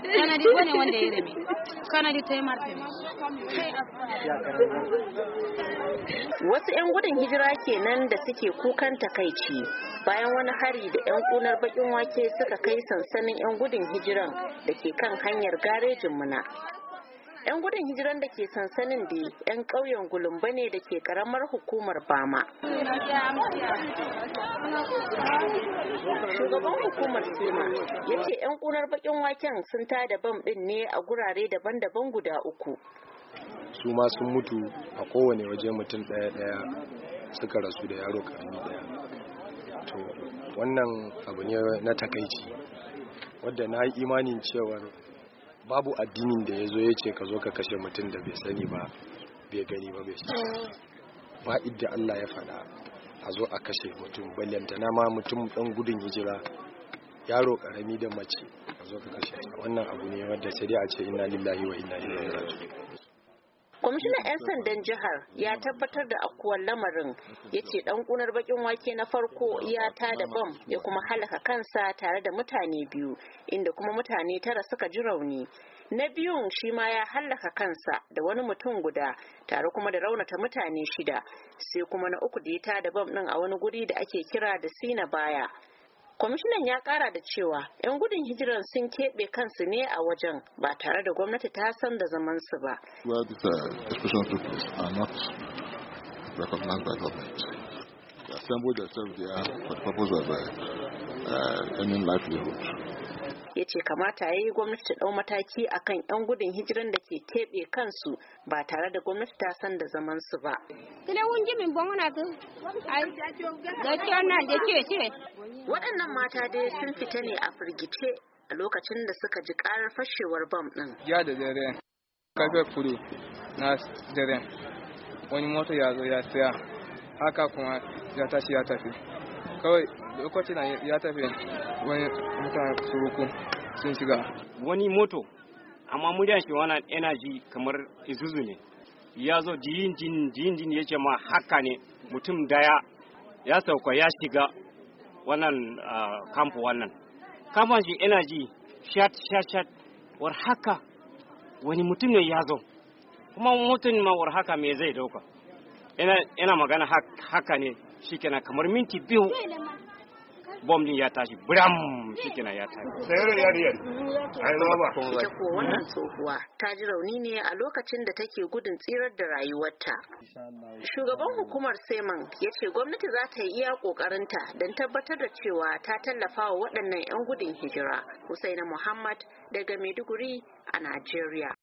kanadi bone wanda ya reme kanadi ta yi martani. Wasu 'yan gudun hijira kenan da suke kukan takaici bayan wani hari da 'yan kunar bakin wake suka kai sansanin 'yan gudun hijiran da ke kan hanyar garejin Muna. 'Yan gudun hijiran da ke sansanin da 'yan ƙauyen Gulumba ne da ke ƙaramar hukumar Bama. Shugaban hukumar Sema ya ce 'yan kunar bakin waken sun tada bam ɗin ne a gurare daban-daban guda 3. Su ma sun mutu a kowane waje mutum ɗaya suka rasu da yaro karami ɗaya. To wannan abu ne na takaici wadda na yi imanin cewar babu addinin da ya zo ya ce ka zo ka kashe mutum da bai sani ba bai gani ba bai sani ba idda Allah ya faɗa a zo a kashe mutum ballantana ma mutum ɗan gudun hijira yaro karami da mace a zo ka kashe wannan abu ne wadda sai dai a ce inna lillahi wa inna ilaihi raji'un. Kwamishinan 'yan sandan jihar ya tabbatar da akuwar lamarin, ya ce ɗan ƙunar bakin wake na farko ya tada bam ya kuma halaka kansa tare da mutane 2 inda kuma mutane 9 suka ji rauni. Na biyun shi ma ya halaka kansa da wani mutum guda tare kuma da raunata mutane 6, sai kuma na 3 da ya tada bam ɗin a wani guri da ake kira da Sina Baya. Kwamishinan ya kara da cewa 'yan gudun hijirar sun keɓe kansu ne a wajen ba tare da gwamnati ta san da zaman su ba. Ya ce kamata ya yi gwamnati ta ɗau mataki akan 'yan gudun hijiran da ke keɓe kansu ba tare da gwamnati ta san da zaman su ba. Waɗannan mata dai sun fita ne a firgice a lokacin da suka ji ƙarar fashewar bam ɗin. Ya da dare, karfe 4 na dare, wani mota ya zo ya tsaya, haka kuma ya tashi ya tafi. Kawai lokacin ya tafi wani mutane suruku sun shiga. Wani moto, amma muryar shi wannan energy kamar Isuzu ne. Ya zo jin ya ce ma haka ne mutum daya ya sauka ya shiga wannan kamfu wannan. Kamfan shi energy shat war haka wani mutum ne ya zo. Kuma mutum ma war haka me zai dauka. Ina magana haka ne shikenan kamar minti 2 bom din ya tashi bram shikenan ya tashi. Ita ko wannan tsohuwa ta ji rauni ne a lokacin da take gudun tsirar da rayuwarta. Shugaban hukumar Seman ya ce gwamnati za ta yi iya kokarinta don tabbatar da cewa ta tallafa wa waɗannan 'yan gudun hijira. Husaina Muhammad daga Maiduguri a Najeriya.